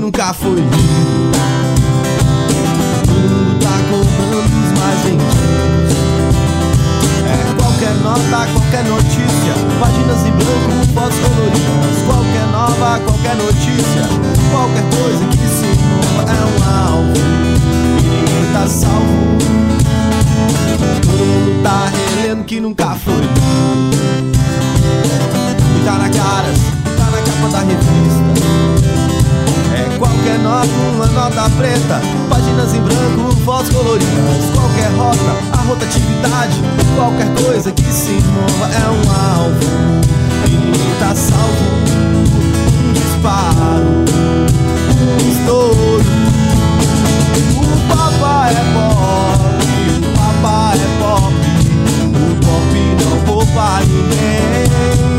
nunca foi lido. O mundo tá cobrando os mais vendidos. É qualquer nota, qualquer notícia, páginas em branco, fotos coloridas. Qualquer nova, qualquer notícia, qualquer coisa que se mova é um alvo e ninguém tá salvo. Todo mundo tá relendo que nunca foi lido. E tá na cara, tá na capa da revista. É qualquer nota, uma nota preta, páginas em branco, fotos coloridas. Qualquer rota, a rotatividade, qualquer coisa que se mova é um alvo e ninguém tá salvo. Um disparo, um estouro. O papai é pobre, o papai é pop. O pop não poupa ninguém.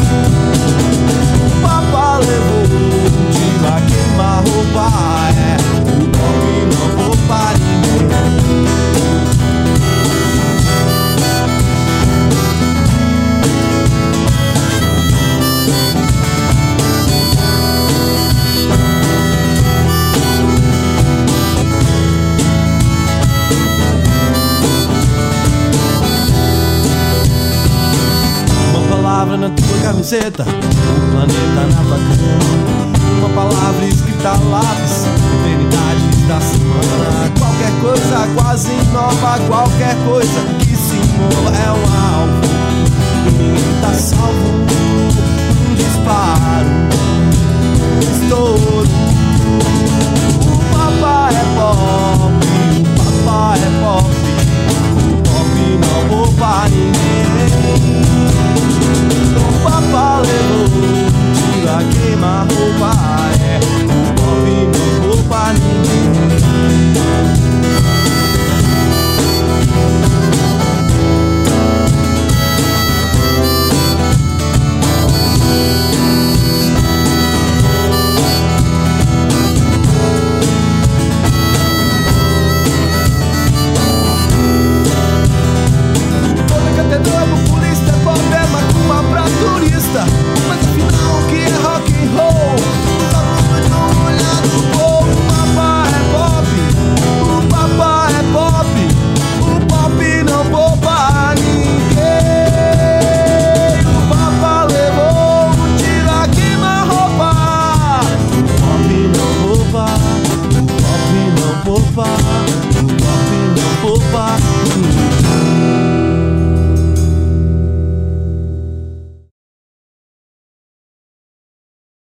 O papá levou de lá queimar roupa, é. O pop não poupa ninguém. Uma palavra na tua camiseta, o planeta na tua cama. Uma palavra escrita a lápis, eternidades da semana. Qualquer coisa quase nova, qualquer coisa que se mova é um alvo e ninguém tá salvo. Um disparo, um estouro.